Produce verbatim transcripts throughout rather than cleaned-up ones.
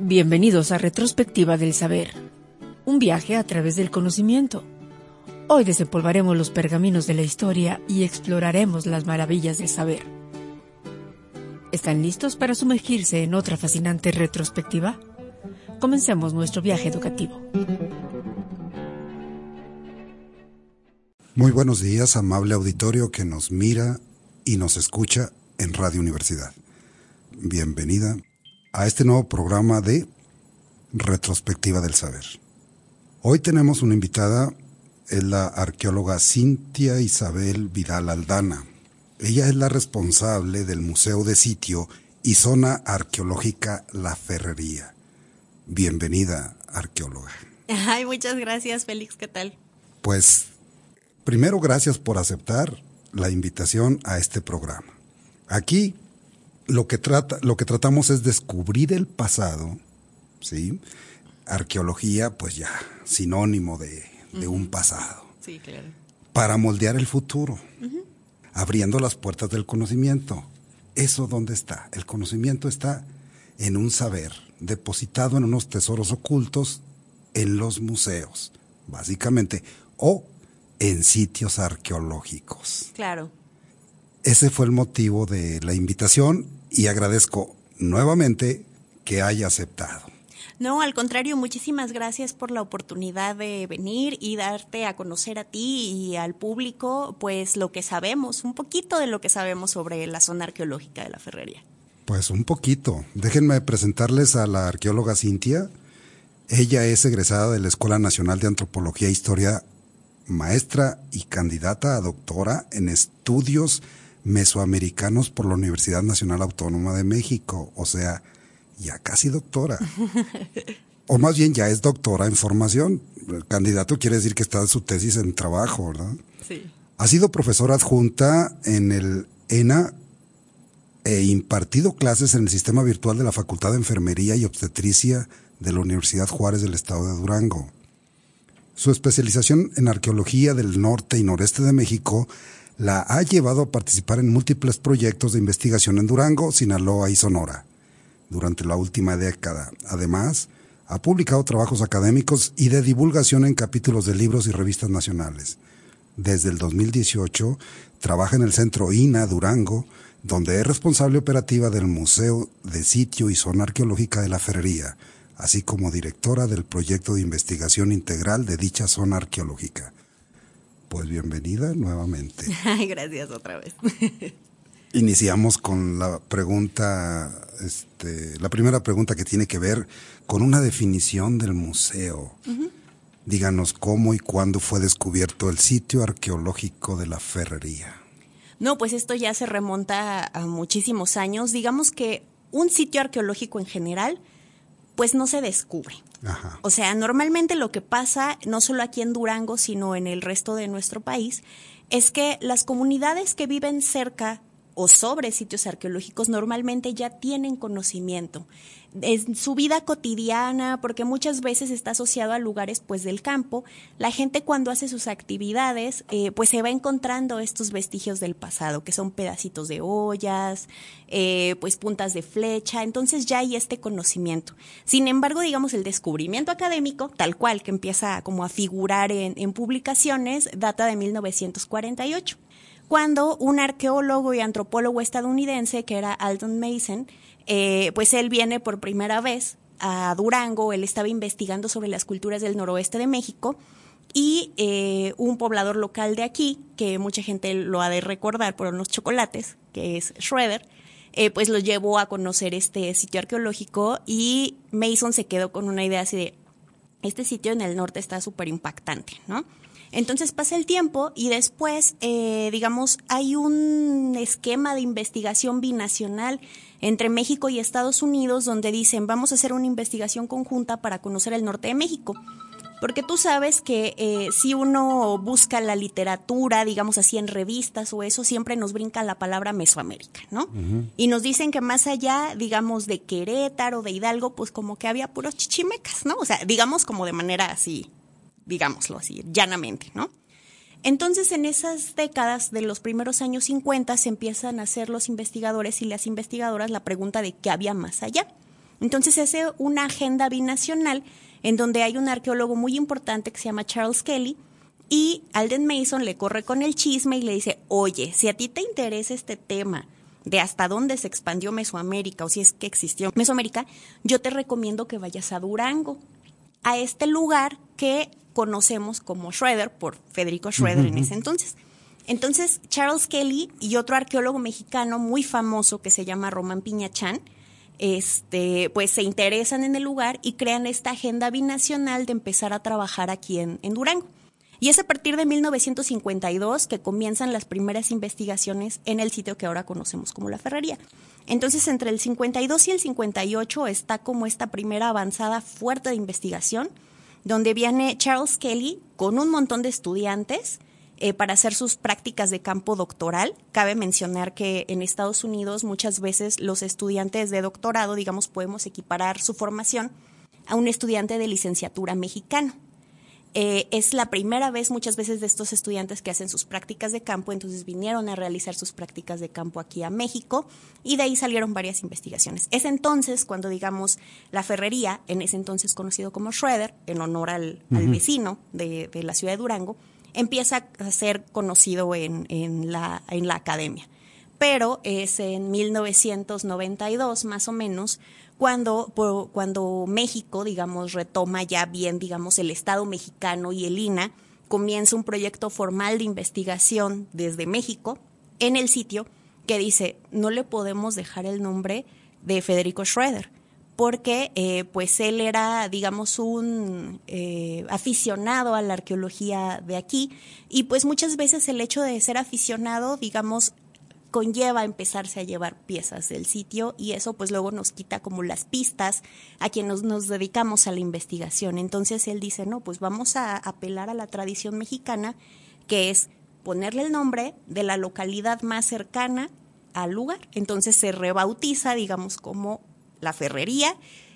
Bienvenidos a Retrospectiva del Saber, un viaje a través del conocimiento. Hoy desempolvaremos los pergaminos de la historia y exploraremos las maravillas del saber. ¿Están listos para sumergirse en otra fascinante retrospectiva? Comencemos nuestro viaje educativo. Muy buenos días, amable auditorio que nos mira y nos escucha en Radio Universidad. Bienvenida a este nuevo programa de Retrospectiva del Saber. Hoy tenemos una invitada, es la arqueóloga Cintia Isabel Vidal Aldana. Ella es la responsable del Museo de Sitio y Zona Arqueológica La Ferrería. Bienvenida, arqueóloga. Ay, muchas gracias, Félix, ¿qué tal? Pues, primero, gracias por aceptar la invitación a este programa. Aquí lo que trata, lo que tratamos es descubrir el pasado, ¿sí? Arqueología, pues ya, sinónimo de, de uh-huh. un pasado. Sí, claro. Para moldear el futuro, uh-huh. abriendo las puertas del conocimiento. ¿Eso dónde está? El conocimiento está en un saber, depositado en unos tesoros ocultos en los museos, básicamente, o en sitios arqueológicos. Claro. Ese fue el motivo de la invitación y agradezco nuevamente que haya aceptado. No, al contrario, muchísimas gracias por la oportunidad de venir y darte a conocer a ti y al público, pues lo que sabemos, un poquito de lo que sabemos sobre la zona arqueológica de La Ferrería. Pues un poquito. Déjenme presentarles a la arqueóloga Cintia. Ella es egresada de la Escuela Nacional de Antropología e Historia, maestra y candidata a doctora en estudios mesoamericanos por la Universidad Nacional Autónoma de México, o sea, ya casi doctora. O más bien ya es doctora en formación. El candidato quiere decir que está en su tesis en trabajo, ¿verdad? Sí. Ha sido profesora adjunta en el E N A e impartido clases en el sistema virtual de la Facultad de Enfermería y Obstetricia de la Universidad Juárez del Estado de Durango. Su especialización en arqueología del norte y noreste de México la ha llevado a participar en múltiples proyectos de investigación en Durango, Sinaloa y Sonora durante la última década. Además, ha publicado trabajos académicos y de divulgación en capítulos de libros y revistas nacionales. Desde el dos mil dieciocho trabaja en el Centro I N A Durango, donde es responsable operativa del Museo de Sitio y Zona Arqueológica de La Ferrería, así como directora del proyecto de investigación integral de dicha zona arqueológica. Pues bienvenida nuevamente. Ay, gracias otra vez. Iniciamos con la pregunta, este, la primera pregunta que tiene que ver con una definición del museo. Uh-huh. Díganos cómo y cuándo fue descubierto el sitio arqueológico de La Ferrería. No, pues esto ya se remonta a muchísimos años. Digamos que un sitio arqueológico en general, pues no se descubre. Ajá. O sea, normalmente lo que pasa, no solo aquí en Durango, sino en el resto de nuestro país, es que las comunidades que viven cerca o sobre sitios arqueológicos normalmente ya tienen conocimiento en su vida cotidiana, porque muchas veces está asociado a lugares pues del campo. La gente cuando hace sus actividades eh, pues se va encontrando estos vestigios del pasado, que son pedacitos de ollas, eh, pues puntas de flecha, entonces ya hay este conocimiento. Sin embargo, digamos, el descubrimiento académico, tal cual, que empieza como a figurar en, en publicaciones, data de mil novecientos cuarenta y ocho. Cuando un arqueólogo y antropólogo estadounidense, que era Alton Mason, eh, pues él viene por primera vez a Durango. Él estaba investigando sobre las culturas del noroeste de México y eh, un poblador local de aquí, que mucha gente lo ha de recordar por unos chocolates, que es Schroeder, eh, pues lo llevó a conocer este sitio arqueológico y Mason se quedó con una idea así de, este sitio en el norte está súper impactante, ¿no? Entonces pasa el tiempo y después, eh, digamos, hay un esquema de investigación binacional entre México y Estados Unidos donde dicen, vamos a hacer una investigación conjunta para conocer el norte de México. Porque tú sabes que eh, si uno busca la literatura, digamos así, en revistas o eso, siempre nos brinca la palabra Mesoamérica, ¿no? Uh-huh. Y nos dicen que más allá, digamos, de Querétaro, de Hidalgo, pues como que había puros chichimecas, ¿no? O sea, digamos como de manera así, digámoslo así, llanamente, ¿no? Entonces, en esas décadas de los primeros años cincuenta se empiezan a hacer los investigadores y las investigadoras la pregunta de qué había más allá. Entonces es una agenda binacional en donde hay un arqueólogo muy importante que se llama Charles Kelly, y Alden Mason le corre con el chisme y le dice, oye, si a ti te interesa este tema de hasta dónde se expandió Mesoamérica o si es que existió Mesoamérica, yo te recomiendo que vayas a Durango, a este lugar que conocemos como Schroeder, por Federico Schroeder uh-huh. en ese entonces. Entonces, Charles Kelly y otro arqueólogo mexicano muy famoso que se llama Román Piñachán, este, pues se interesan en el lugar y crean esta agenda binacional de empezar a trabajar aquí en, en Durango. Y es a partir de mil novecientos cincuenta y dos que comienzan las primeras investigaciones en el sitio que ahora conocemos como La Ferrería. Entonces, entre el cincuenta y dos y el cincuenta y ocho está como esta primera avanzada fuerte de investigación, donde viene Charles Kelly con un montón de estudiantes eh, para hacer sus prácticas de campo doctoral. Cabe mencionar que en Estados Unidos muchas veces los estudiantes de doctorado, digamos, podemos equiparar su formación a un estudiante de licenciatura mexicano. Eh, es la primera vez muchas veces de estos estudiantes que hacen sus prácticas de campo, entonces vinieron a realizar sus prácticas de campo aquí a México y de ahí salieron varias investigaciones. Es entonces cuando, digamos, La Ferrería, en ese entonces conocido como Schroeder, en honor al, uh-huh. al vecino de, de la ciudad de Durango, empieza a ser conocido en, en, la, en la academia. Pero es en mil novecientos noventa y dos, más o menos, cuando, por, cuando México, digamos, retoma ya bien, digamos, el Estado mexicano y el I N A, comienza un proyecto formal de investigación desde México en el sitio que dice, no le podemos dejar el nombre de Federico Schroeder, porque eh, pues él era, digamos, un eh, aficionado a la arqueología de aquí, y pues muchas veces el hecho de ser aficionado, digamos, conlleva empezarse a llevar piezas del sitio y eso pues luego nos quita como las pistas a quienes nos, nos dedicamos a la investigación. Entonces él dice, no, pues vamos a apelar a la tradición mexicana, que es ponerle el nombre de la localidad más cercana al lugar. Entonces se rebautiza, digamos, como La Ferrería,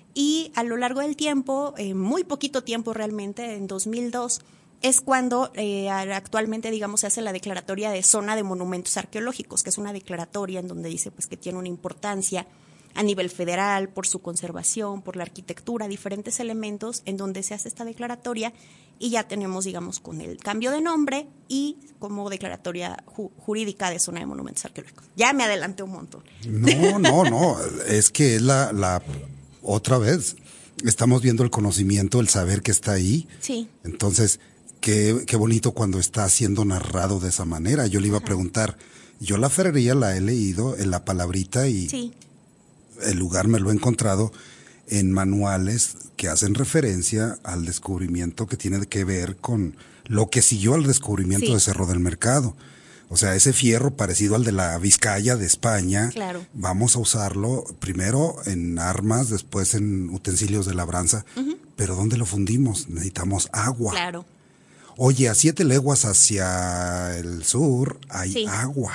y a lo largo del tiempo, eh, muy poquito tiempo realmente, en dos mil dos, es cuando eh, actualmente, digamos, se hace la declaratoria de zona de monumentos arqueológicos, que es una declaratoria en donde dice pues que tiene una importancia a nivel federal por su conservación, por la arquitectura, diferentes elementos en donde se hace esta declaratoria, y ya tenemos, digamos, con el cambio de nombre y como declaratoria ju- jurídica de zona de monumentos arqueológicos. Ya me adelanté un montón. No, no, no, es que es la, la otra vez, estamos viendo el conocimiento, el saber que está ahí. Sí. Entonces, Qué, qué bonito cuando está siendo narrado de esa manera. Yo le iba Ajá. a preguntar, yo La Ferrería la he leído en la palabrita y sí. el lugar me lo he encontrado en manuales que hacen referencia al descubrimiento que tiene que ver con lo que siguió al descubrimiento sí. de Cerro del Mercado. O sea, ese fierro parecido al de la Vizcaya de España, claro. vamos a usarlo primero en armas, después en utensilios de labranza, uh-huh. pero ¿dónde lo fundimos? Necesitamos agua. Claro. Oye, a siete leguas hacia el sur hay sí. agua.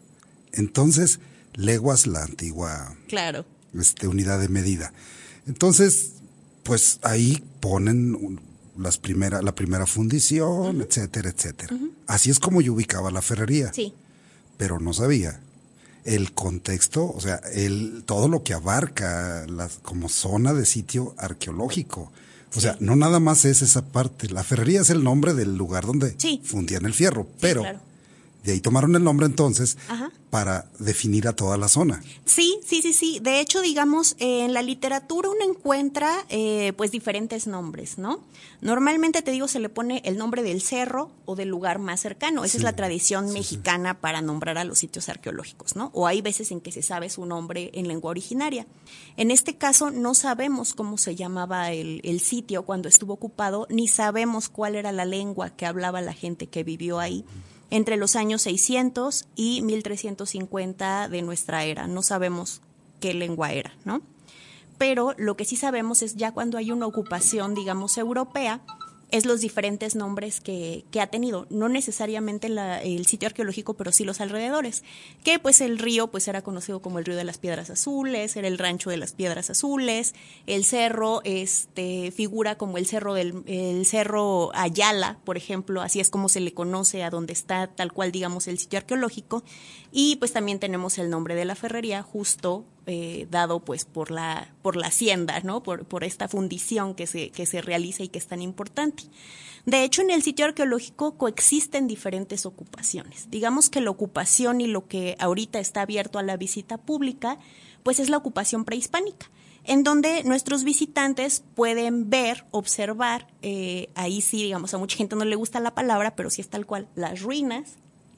Entonces, leguas, la antigua claro. este, unidad de medida. Entonces, pues ahí ponen las primera, la primera fundición, uh-huh. etcétera, etcétera. Uh-huh. Así es como yo ubicaba La Ferrería. Sí. Pero no sabía el contexto, o sea, el todo lo que abarca las, como zona de sitio arqueológico. O sea, no nada más es esa parte. La Ferrería es el nombre del lugar donde sí. fundían el fierro, pero sí, claro. de ahí tomaron el nombre entonces Ajá. para definir a toda la zona. Sí, sí, sí, sí. De hecho, digamos, eh, en la literatura uno encuentra eh, pues diferentes nombres, ¿no? Normalmente, te digo, se le pone el nombre del cerro o del lugar más cercano. Esa sí, es la tradición sí, mexicana sí. para nombrar a los sitios arqueológicos, ¿no? O hay veces en que se sabe su nombre en lengua originaria. En este caso, no sabemos cómo se llamaba el, el sitio cuando estuvo ocupado, ni sabemos cuál era la lengua que hablaba la gente que vivió ahí entre los años seiscientos y mil trescientos cincuenta de nuestra era. No sabemos qué lengua era, ¿no? Pero lo que sí sabemos es ya cuando hay una ocupación, digamos, europea, es los diferentes nombres que, que ha tenido, no necesariamente la, el sitio arqueológico, pero sí los alrededores, que pues el río pues era conocido como el río de las Piedras Azules, era el rancho de las Piedras Azules, el cerro este figura como el cerro del el cerro Ayala, por ejemplo, así es como se le conoce a donde está tal cual, digamos, el sitio arqueológico, y pues también tenemos el nombre de La Ferrería justo eh, dado pues por la por la hacienda, ¿no? Por, por esta fundición que se, que se realiza y que es tan importante. De hecho, en el sitio arqueológico coexisten diferentes ocupaciones. Digamos que la ocupación y lo que ahorita está abierto a la visita pública, pues es la ocupación prehispánica, en donde nuestros visitantes pueden ver, observar, eh, ahí sí, digamos, a mucha gente no le gusta la palabra, pero sí es tal cual, las ruinas,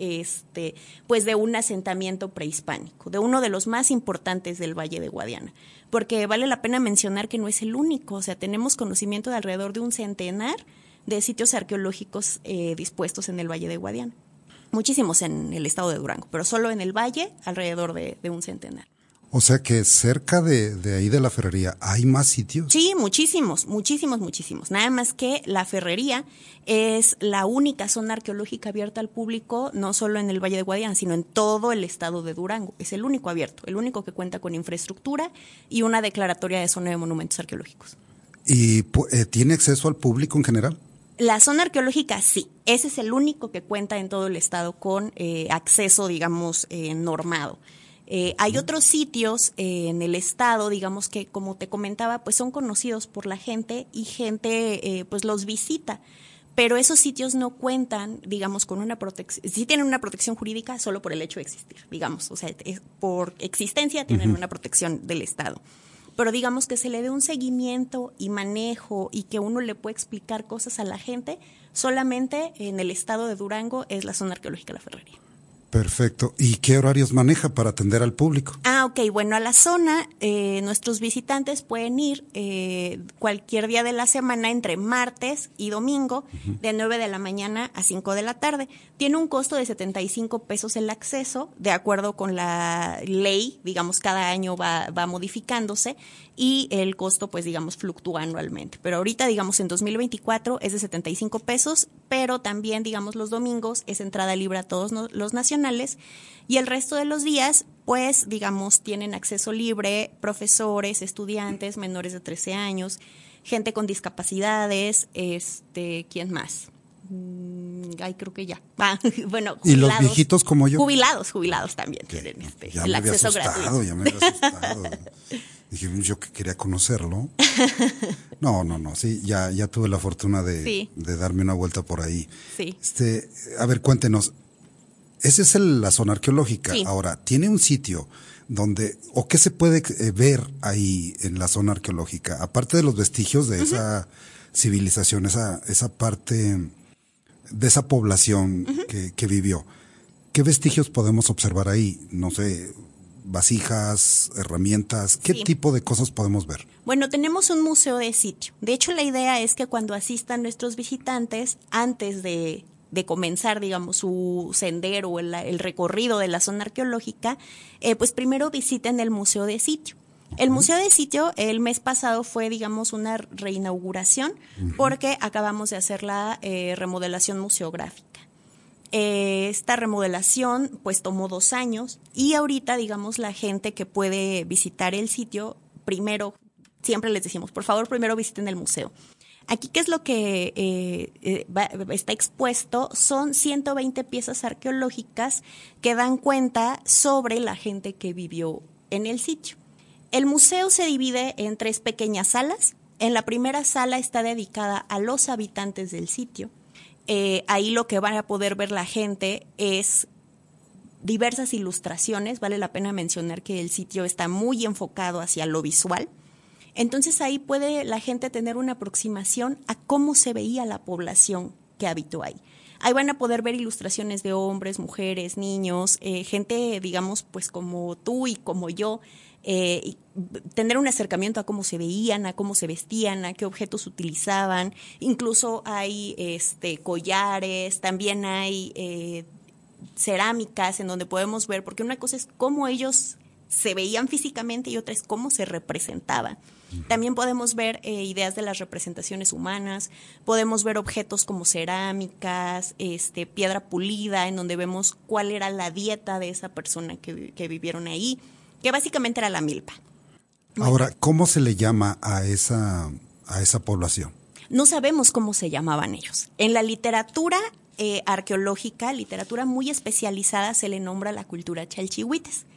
este, pues de un asentamiento prehispánico, de uno de los más importantes del Valle de Guadiana, porque vale la pena mencionar que no es el único, o sea, tenemos conocimiento de alrededor de un centenar de sitios arqueológicos eh, dispuestos en el Valle de Guadiana. Muchísimos en el estado de Durango, pero solo en el Valle alrededor de, de un centenar. O sea que cerca de, de ahí de la ferrería, ¿hay más sitios? Sí, muchísimos, muchísimos, muchísimos. Nada más que la ferrería es la única zona arqueológica abierta al público, no solo en el Valle de Guadiana, sino en todo el estado de Durango. Es el único abierto, el único que cuenta con infraestructura y una declaratoria de zona de monumentos arqueológicos. ¿Y eh, tiene acceso al público en general? La zona arqueológica sí, ese es el único que cuenta en todo el estado con eh, acceso, digamos, eh, normado. Eh, hay otros sitios eh, en el estado, digamos que, como te comentaba, pues son conocidos por la gente y gente eh, pues los visita, pero esos sitios no cuentan, digamos, con una protección, sí tienen una protección jurídica solo por el hecho de existir, digamos, o sea, es, por existencia tienen uh-huh. una protección del estado. Pero digamos que se le dé un seguimiento y manejo y que uno le puede explicar cosas a la gente, solamente en el estado de Durango es la zona arqueológica La Ferrería. Perfecto. ¿Y qué horarios maneja para atender al público? Ah, ok. Bueno, a la zona eh, nuestros visitantes pueden ir eh, cualquier día de la semana entre martes y domingo, uh-huh. de nueve de la mañana a cinco de la tarde. Tiene un costo de setenta y cinco pesos el acceso, de acuerdo con la ley, digamos, cada año va, va modificándose y el costo, pues, digamos, fluctúa anualmente. Pero ahorita, digamos, en dos mil veinticuatro es de setenta y cinco pesos, pero también, digamos, los domingos es entrada libre a todos no, los nacionales. Y el resto de los días, pues, digamos, tienen acceso libre profesores, estudiantes, menores de trece años, gente con discapacidades, este, ¿quién más? Ay, creo que ya. Ah, bueno, jubilados. ¿Y los viejitos como yo? Jubilados, jubilados también tienen este, ya el me acceso había asustado, gratuito. Ya me había asustado. Dije, yo que quería conocerlo. No, no, no, sí, ya, ya tuve la fortuna de, sí. de darme una vuelta por ahí. Sí. Este, a ver, cuéntenos. Esa es el, la zona arqueológica. Sí. Ahora, ¿tiene un sitio donde, o qué se puede eh, ver ahí en la zona arqueológica? Aparte de los vestigios de uh-huh. esa civilización, esa, esa parte de esa población uh-huh. que, que vivió, ¿qué vestigios podemos observar ahí? No sé, vasijas, herramientas, ¿qué sí. tipo de cosas podemos ver? Bueno, tenemos un museo de sitio. De hecho, la idea es que cuando asistan nuestros visitantes, antes de... de comenzar, digamos, su sendero o el, el recorrido de la zona arqueológica, eh, pues primero visiten el Museo de Sitio. El uh-huh. Museo de Sitio el mes pasado fue, digamos, una reinauguración uh-huh. porque acabamos de hacer la eh, remodelación museográfica. Eh, esta remodelación pues tomó dos años y ahorita, digamos, la gente que puede visitar el sitio, primero, siempre les decimos, por favor, primero visiten el museo. Aquí, ¿qué es lo que eh, eh, va, está expuesto? Son ciento veinte piezas arqueológicas que dan cuenta sobre la gente que vivió en el sitio. El museo se divide en tres pequeñas salas. En la primera sala está dedicada a los habitantes del sitio. Eh, ahí lo que van a poder ver la gente es diversas ilustraciones. Vale la pena mencionar que el sitio está muy enfocado hacia lo visual. Entonces ahí puede la gente tener una aproximación a cómo se veía la población que habitó ahí. Ahí van a poder ver ilustraciones de hombres, mujeres, niños, eh, gente, digamos, pues como tú y como yo, eh, y tener un acercamiento a cómo se veían, a cómo se vestían, a qué objetos utilizaban. Incluso hay este, collares, también hay eh, cerámicas en donde podemos ver, porque una cosa es cómo ellos se veían físicamente y otra es cómo se representaban. También podemos ver eh, ideas de las representaciones humanas, podemos ver objetos como cerámicas, este, piedra pulida, en donde vemos cuál era la dieta de esa persona que, que vivieron ahí, que básicamente era la milpa. Ahora, ¿cómo se le llama a esa, a esa población? No sabemos cómo se llamaban ellos. En la literatura eh, arqueológica, literatura muy especializada, se le nombra la cultura chalchihuites.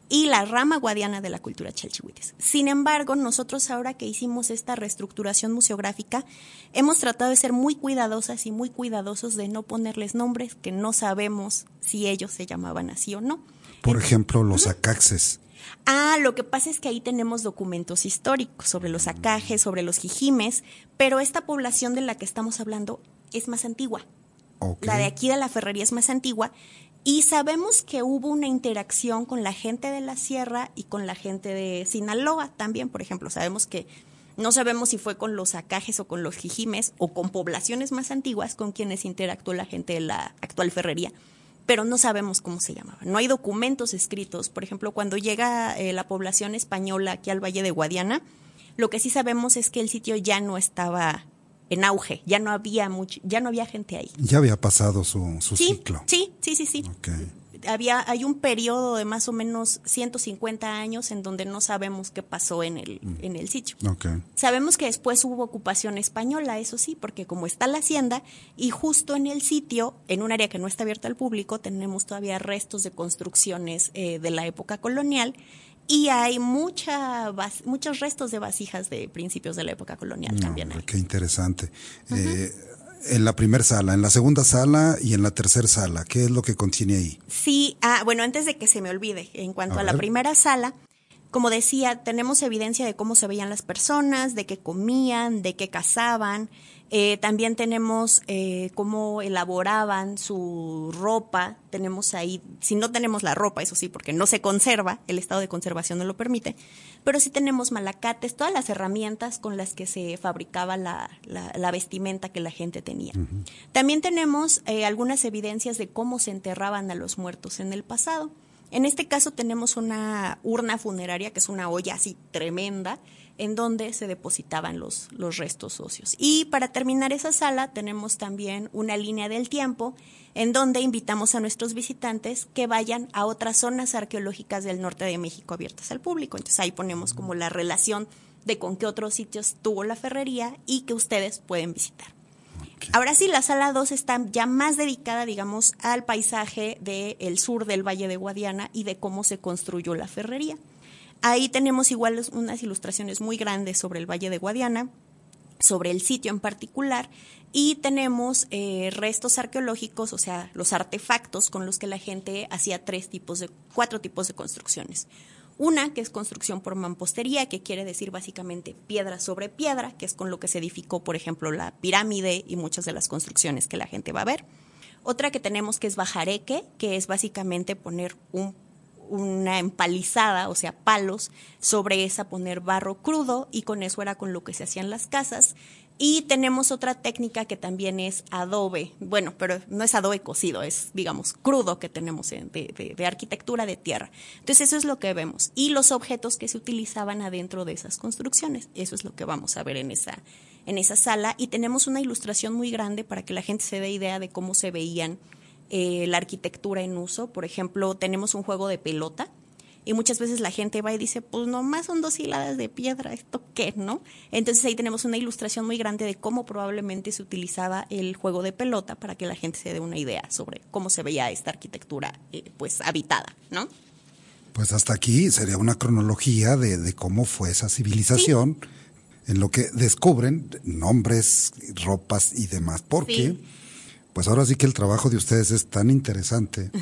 y la rama guadiana de la cultura chalchihuites. Sin embargo, nosotros ahora que hicimos esta reestructuración museográfica, hemos tratado de ser muy cuidadosas y muy cuidadosos de no ponerles nombres que no sabemos si ellos se llamaban así o no. Por ejemplo, los acaxes. Ah, lo que pasa es que ahí tenemos documentos históricos sobre los acajes, sobre los jijimes, pero esta población de la que estamos hablando es más antigua. Okay. La de aquí de la Ferrería es más antigua. Y sabemos que hubo una interacción con la gente de la sierra y con la gente de Sinaloa también, por ejemplo. Sabemos que, no sabemos si fue con los acajes o con los jijimes o con poblaciones más antiguas con quienes interactuó la gente de la actual Ferrería, pero no sabemos cómo se llamaban. No hay documentos escritos. Por ejemplo, cuando llega eh, la población española aquí al Valle de Guadiana, lo que sí sabemos es que el sitio ya no estaba en auge, ya no había mucho, ya no había gente ahí. Ya había pasado su, su sí, ciclo. Sí, sí, sí, sí. Okay. Había, hay un periodo de más o menos ciento cincuenta años en donde no sabemos qué pasó en el, mm. en el sitio. Okay. Sabemos que después hubo ocupación española, eso sí, porque como está la hacienda y justo en el sitio, en un área que no está abierta al público, tenemos todavía restos de construcciones eh, de la época colonial. Y hay mucha, muchos restos de vasijas de principios de la época colonial no, también. Hay. Qué interesante. Uh-huh. Eh, en la primera sala, en la segunda sala y en la tercera sala, ¿qué es lo que contiene ahí? Sí, ah, bueno, antes de que se me olvide, en cuanto a, a la primera sala, como decía, tenemos evidencia de cómo se veían las personas, de qué comían, de qué cazaban. Eh, también tenemos eh, cómo elaboraban su ropa. Tenemos ahí, si no tenemos la ropa, eso sí, porque no se conserva, el estado de conservación no lo permite, pero sí tenemos malacates, todas las herramientas con las que se fabricaba la, la, la vestimenta que la gente tenía. Uh-huh. También tenemos eh, algunas evidencias de cómo se enterraban a los muertos en el pasado. En este caso tenemos una urna funeraria, que es una olla así tremenda, en donde se depositaban los, los restos óseos. Y para terminar esa sala tenemos también una línea del tiempo, en donde invitamos a nuestros visitantes que vayan a otras zonas arqueológicas del norte de México abiertas al público. Entonces ahí ponemos como la relación de con qué otros sitios tuvo la ferrería y que ustedes pueden visitar. Okay. Ahora sí, la sala dos está ya más dedicada, digamos, al paisaje del sur del Valle de Guadiana y de cómo se construyó la ferrería. Ahí tenemos igual unas ilustraciones muy grandes sobre el Valle de Guadiana, sobre el sitio en particular, y tenemos eh, restos arqueológicos, o sea, los artefactos con los que la gente hacía tres tipos de, cuatro tipos de construcciones. Una, que es construcción por mampostería, que quiere decir básicamente piedra sobre piedra, que es con lo que se edificó, por ejemplo, la pirámide y muchas de las construcciones que la gente va a ver. Otra que tenemos que es bajareque, que es básicamente poner un, una empalizada, o sea, palos, sobre esa poner barro crudo, y con eso era con lo que se hacían las casas. Y tenemos otra técnica que también es adobe, bueno, pero no es adobe cocido, es, digamos, crudo que tenemos de, de, de arquitectura de tierra. Entonces eso es lo que vemos. Y los objetos que se utilizaban adentro de esas construcciones, eso es lo que vamos a ver en esa, en esa sala. Y tenemos una ilustración muy grande para que la gente se dé idea de cómo se veían eh, la arquitectura en uso. Por ejemplo, tenemos un juego de pelota. Y muchas veces la gente va y dice, pues nomás son dos hiladas de piedra, ¿esto qué, no? Entonces ahí tenemos una ilustración muy grande de cómo probablemente se utilizaba el juego de pelota para que la gente se dé una idea sobre cómo se veía esta arquitectura, eh, pues, habitada, ¿no? Pues hasta aquí sería una cronología de, de cómo fue esa civilización, sí, en lo que descubren nombres, ropas y demás, porque sí, pues ahora sí que el trabajo de ustedes es tan interesante.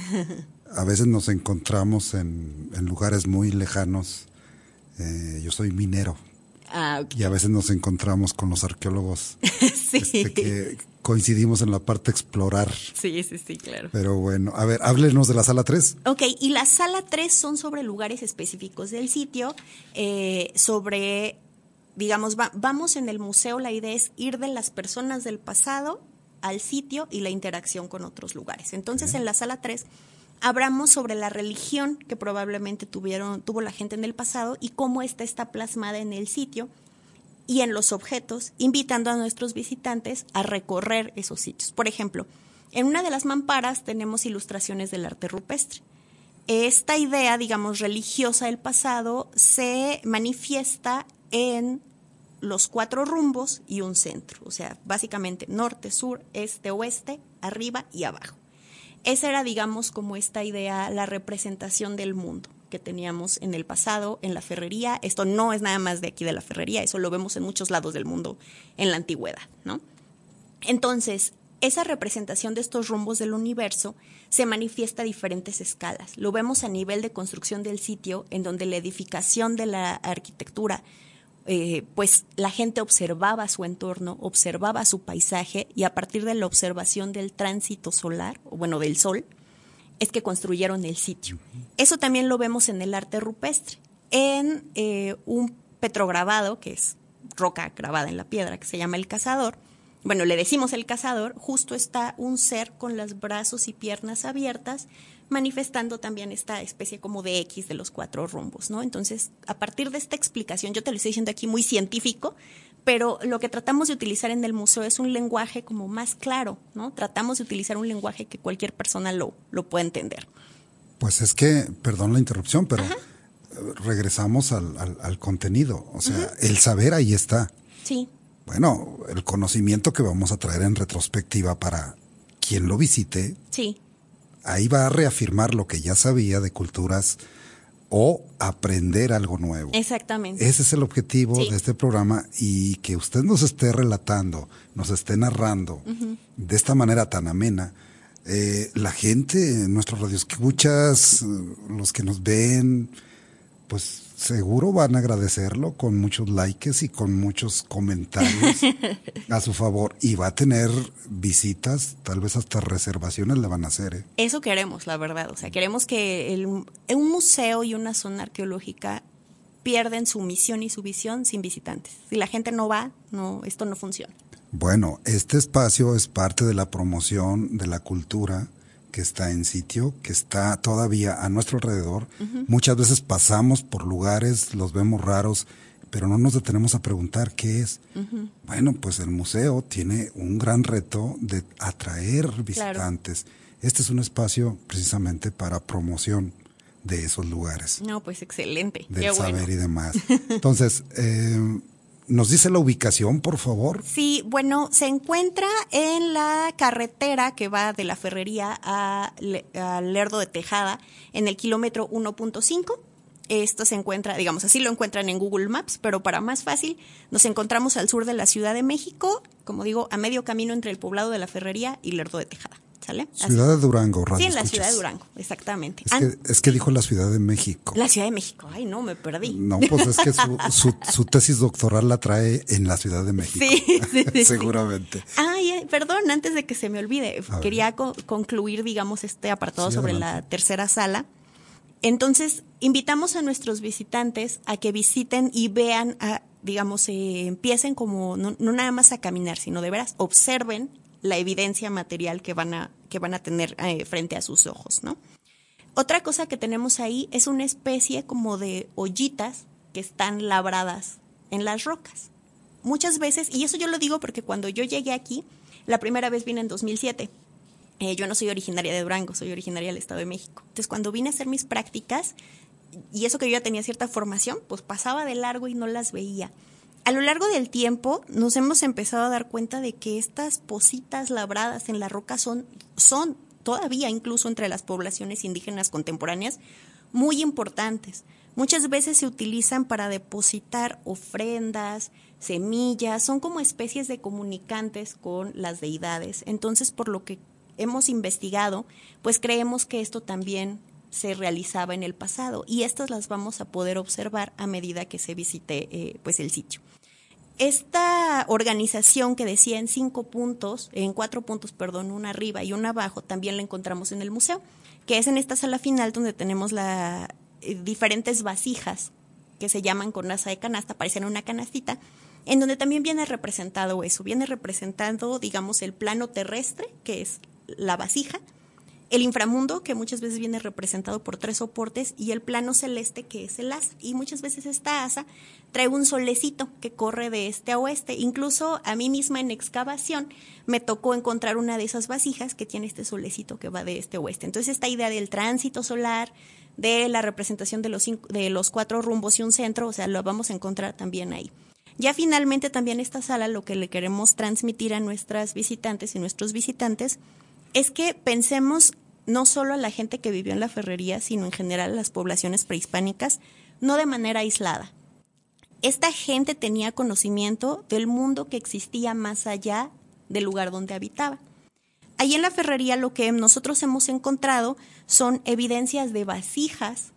A veces nos encontramos en, en lugares muy lejanos. Eh, yo soy minero. Ah, okay. Y a veces nos encontramos con los arqueólogos. Sí. Este, que coincidimos en la parte explorar. Sí, sí, sí, claro. Pero bueno, a ver, háblenos de la sala tres. Ok, y la sala tres son sobre lugares específicos del sitio, eh, sobre, digamos, va, vamos en el museo, la idea es ir de las personas del pasado al sitio y la interacción con otros lugares. Entonces, okay, en la sala tres hablamos sobre la religión que probablemente tuvieron, tuvo la gente en el pasado y cómo esta está plasmada en el sitio y en los objetos, invitando a nuestros visitantes a recorrer esos sitios. Por ejemplo, en una de las mamparas tenemos ilustraciones del arte rupestre. Esta idea, digamos, religiosa del pasado se manifiesta en los cuatro rumbos y un centro, o sea, básicamente norte, sur, este, oeste, arriba y abajo. Esa era, digamos, como esta idea, la representación del mundo. que teníamos en el pasado, en la ferrería. Esto no es nada más de aquí de la ferrería, eso lo vemos en muchos lados del mundo en la antigüedad, ¿no? Entonces, esa representación de estos rumbos del universo se manifiesta a diferentes escalas. Lo vemos a nivel de construcción del sitio, en donde la edificación de la arquitectura, eh, pues la gente observaba su entorno, observaba su paisaje, y a partir de la observación del tránsito solar, o bueno, del sol, es que construyeron el sitio. Eso también lo vemos en el arte rupestre, en eh, un petrograbado, que es roca grabada en la piedra, que se llama el cazador. Bueno, le decimos el cazador, justo está un ser con los brazos y piernas abiertas, manifestando también esta especie como de X de los cuatro rumbos, ¿no? Entonces, a partir de esta explicación, yo te lo estoy diciendo aquí muy científico, pero lo que tratamos de utilizar en el museo es un lenguaje como más claro, ¿no? Tratamos de utilizar un lenguaje que cualquier persona lo, lo pueda entender. Pues es que, perdón la interrupción, pero Ajá. regresamos al, al, al contenido, o sea, uh-huh. el saber ahí está. Sí. Bueno, el conocimiento que vamos a traer en retrospectiva para quien lo visite, sí. ahí va a reafirmar lo que ya sabía de culturas o aprender algo nuevo. Exactamente. Ese es el objetivo sí. de este programa, y que usted nos esté relatando, nos esté narrando uh-huh. de esta manera tan amena. Eh, la gente, nuestros radioescuchas, los que nos ven, pues seguro van a agradecerlo con muchos likes y con muchos comentarios a su favor, y va a tener visitas, tal vez hasta reservaciones le van a hacer. ¿eh? Eso queremos, la verdad. O sea, queremos que el, un museo y una zona arqueológica pierden su misión y su visión sin visitantes. Si la gente no va, no, esto no funciona. Bueno, este espacio es parte de la promoción de la cultura que está en sitio, que está todavía a nuestro alrededor. Uh-huh. Muchas veces pasamos por lugares, los vemos raros, pero no nos detenemos a preguntar qué es. Uh-huh. Bueno, pues el museo tiene un gran reto de atraer visitantes. Claro. Este es un espacio precisamente para promoción de esos lugares. No, pues excelente. Del Qué saber bueno. y demás. Entonces, eh, ¿nos dice la ubicación, por favor? Sí, bueno, se encuentra en la carretera que va de la ferrería a, a Lerdo de Tejada, en el kilómetro uno punto cinco. Esto se encuentra, digamos, así lo encuentran en Google Maps, pero para más fácil, nos encontramos al sur de la Ciudad de México, como digo, a medio camino entre el poblado de la Ferrería y Lerdo de Tejada. ¿Sale? Ciudad de Durango, radio. Sí, en la escuchas. Ciudad de Durango, exactamente. Es que, es que dijo la Ciudad de México. La Ciudad de México, ay no, me perdí. No, pues es que su, su, su tesis doctoral la trae en la Ciudad de México. Sí, sí, sí. Seguramente. Ay, ay, perdón, antes de que se me olvide, a quería co- concluir, digamos, este apartado sí, sobre adelante. La tercera sala. Entonces, invitamos a nuestros visitantes a que visiten y vean, a, digamos, eh, empiecen como, no, no nada más a caminar, sino de veras, observen la evidencia material que van a, que van a tener eh, frente a sus ojos, ¿no? Otra cosa que tenemos ahí es una especie como de ollitas que están labradas en las rocas. Muchas veces, y eso yo lo digo porque cuando yo llegué aquí, la primera vez vine en dos mil siete. Eh, yo no soy originaria de Durango, soy originaria del Estado de México. Entonces, cuando vine a hacer mis prácticas, y eso que yo ya tenía cierta formación, pues pasaba de largo y no las veía. A lo largo del tiempo nos hemos empezado a dar cuenta de que estas pocitas labradas en la roca son, son todavía incluso entre las poblaciones indígenas contemporáneas muy importantes. Muchas veces se utilizan para depositar ofrendas, semillas, son como especies de comunicantes con las deidades. Entonces, por lo que hemos investigado, pues creemos que esto también se realizaba en el pasado, y estas las vamos a poder observar a medida que se visite eh, pues el sitio. Esta organización que decía en cinco puntos, en cuatro puntos, perdón, una arriba y una abajo, también la encontramos en el museo, que es en esta sala final donde tenemos la, eh, diferentes vasijas que se llaman con asa de canasta, parecen una canastita, en donde también viene representado eso, viene representando, digamos, el plano terrestre, que es la vasija, el inframundo, que muchas veces viene representado por tres soportes, y el plano celeste, que es el asa. Y muchas veces esta asa trae un solecito que corre de este a oeste. Incluso a mí misma en excavación me tocó encontrar una de esas vasijas que tiene este solecito que va de este a oeste. Entonces, esta idea del tránsito solar, de la representación de los, cinco, de los cuatro rumbos y un centro, o sea, lo vamos a encontrar también ahí. Ya finalmente también esta sala, lo que le queremos transmitir a nuestras visitantes y nuestros visitantes es que pensemos no solo a la gente que vivió en la ferrería, sino en general a las poblaciones prehispánicas, no de manera aislada. Esta gente tenía conocimiento del mundo que existía más allá del lugar donde habitaba. Ahí en la ferrería lo que nosotros hemos encontrado son evidencias de vasijas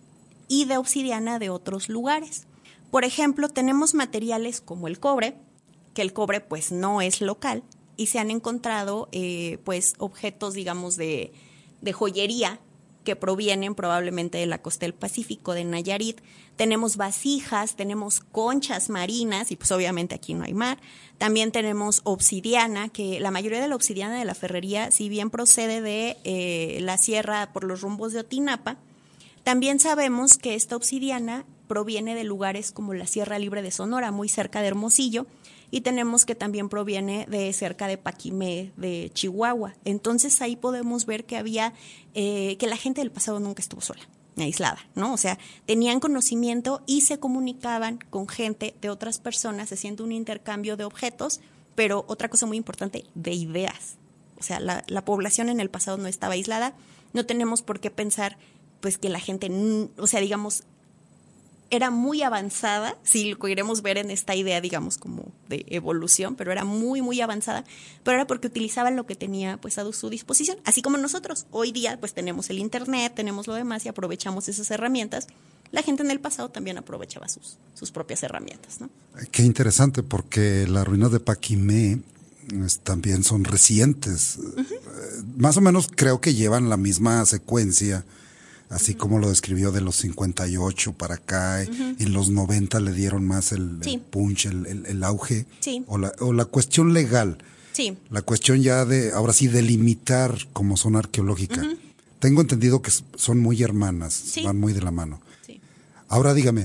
y de obsidiana de otros lugares. Por ejemplo, tenemos materiales como el cobre, que el cobre pues no es local, y se han encontrado eh, pues objetos, digamos, de, de joyería que provienen probablemente de la costa del Pacífico, de Nayarit. Tenemos vasijas, tenemos conchas marinas, y pues obviamente aquí no hay mar. También tenemos obsidiana, que la mayoría de la obsidiana de la ferrería, si bien procede de eh, la sierra por los rumbos de Otinapa, también sabemos que esta obsidiana proviene de lugares como la Sierra Libre de Sonora, muy cerca de Hermosillo, y tenemos que también proviene de cerca de Paquimé, de Chihuahua. Entonces ahí podemos ver que había, eh, que la gente del pasado nunca estuvo sola, aislada, ¿no? O sea, tenían conocimiento y se comunicaban con gente de otras personas, haciendo un intercambio de objetos, pero otra cosa muy importante, de ideas. O sea, la, la población en el pasado no estaba aislada, no tenemos por qué pensar, pues, que la gente, o sea, digamos, era muy avanzada, si lo queremos ver en esta idea, digamos, como de evolución, pero era muy, muy avanzada, pero era porque utilizaban lo que tenía, pues, a su disposición, así como nosotros. Hoy día, pues, tenemos el internet, tenemos lo demás y aprovechamos esas herramientas. La gente en el pasado también aprovechaba sus, sus propias herramientas, ¿no? Qué interesante, porque las ruinas de Paquimé es, también son recientes. Uh-huh. Eh, más o menos creo que llevan la misma secuencia, así uh-huh. como lo describió de los cincuenta y ocho para acá, uh-huh. en los noventa le dieron más el, sí. el punch, el, el, el auge, sí. o, la, o la cuestión legal, sí. la cuestión ya de, ahora sí, delimitar como zona arqueológica. Uh-huh. Tengo entendido que son muy hermanas, sí. van muy de la mano. Sí. Ahora dígame,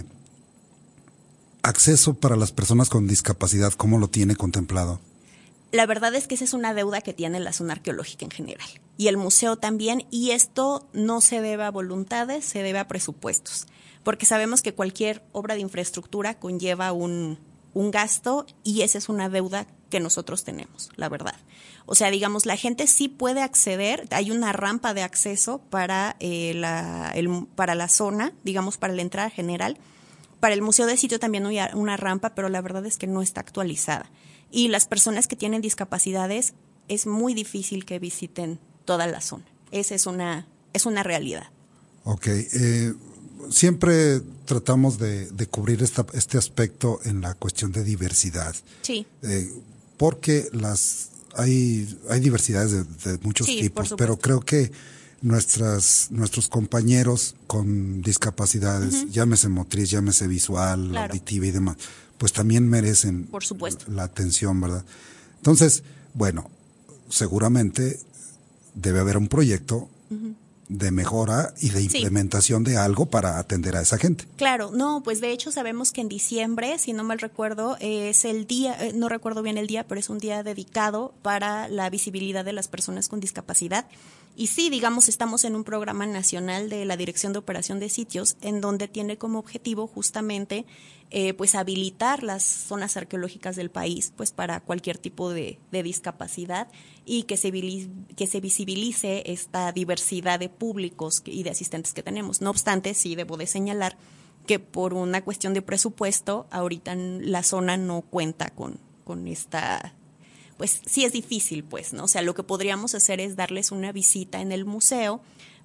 acceso para las personas con discapacidad, ¿cómo lo tiene contemplado? La verdad es que esa es una deuda que tiene la zona arqueológica en general y el museo también, y esto no se debe a voluntades, se debe a presupuestos, porque sabemos que cualquier obra de infraestructura conlleva un, un gasto y esa es una deuda que nosotros tenemos, la verdad. O sea, digamos, la gente sí puede acceder, hay una rampa de acceso para, eh, la, el, para la zona, digamos, para la entrada general. Para el Museo de Sitio también hay una rampa, pero la verdad es que no está actualizada. Y las personas que tienen discapacidades es muy difícil que visiten toda la zona. Esa es una, es una realidad. Ok. Eh, siempre tratamos de, de cubrir esta, este aspecto en la cuestión de diversidad. Sí. Eh, porque las hay, hay diversidades de, de muchos sí, tipos, pero creo que nuestras nuestros compañeros con discapacidades, uh-huh. llámese motriz, llámese visual, claro. auditiva y demás, pues también merecen por supuesto. la atención, ¿verdad? Entonces, bueno, seguramente debe haber un proyecto uh-huh. de mejora y de implementación sí. de algo para atender a esa gente. Claro, no, pues de hecho sabemos que en diciembre, si no mal recuerdo, es el día, eh, no recuerdo bien el día, pero es un día dedicado para la visibilidad de las personas con discapacidad. Y sí, digamos, estamos en un programa nacional de la Dirección de Operación de Sitios, en donde tiene como objetivo justamente eh, pues habilitar las zonas arqueológicas del país pues para cualquier tipo de, de discapacidad y que se, que se visibilice esta diversidad de públicos y de asistentes que tenemos. No obstante, sí debo de señalar que por una cuestión de presupuesto, ahorita la zona no cuenta con, con esta... pues sí es difícil, pues, ¿no? O sea, lo que podríamos hacer es darles una visita en el museo,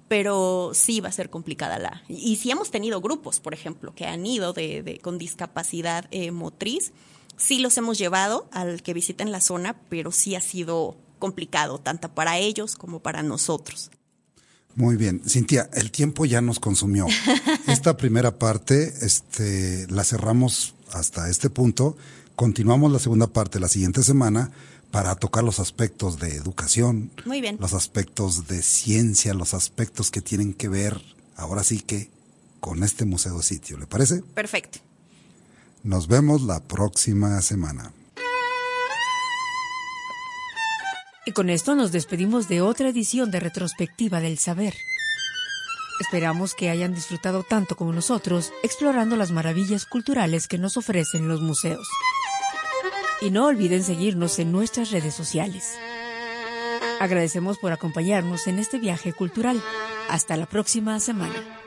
pero sí va a ser complicada la... Y sí hemos tenido grupos, por ejemplo, que han ido de, de con discapacidad eh, motriz, sí los hemos llevado al que visiten la zona, pero sí ha sido complicado, tanto para ellos como para nosotros. Muy bien. Cintia, el tiempo ya nos consumió. Esta primera parte este, la cerramos hasta este punto. Continuamos la segunda parte la siguiente semana para tocar los aspectos de educación, muy bien, los aspectos de ciencia, los aspectos que tienen que ver, ahora sí que, con este Museo de Sitio. ¿Le parece? Perfecto. Nos vemos la próxima semana. Y con esto nos despedimos de otra edición de Retrospectiva del Saber. Esperamos que hayan disfrutado tanto como nosotros explorando las maravillas culturales que nos ofrecen los museos. Y no olviden seguirnos en nuestras redes sociales. Agradecemos por acompañarnos en este viaje cultural. Hasta la próxima semana.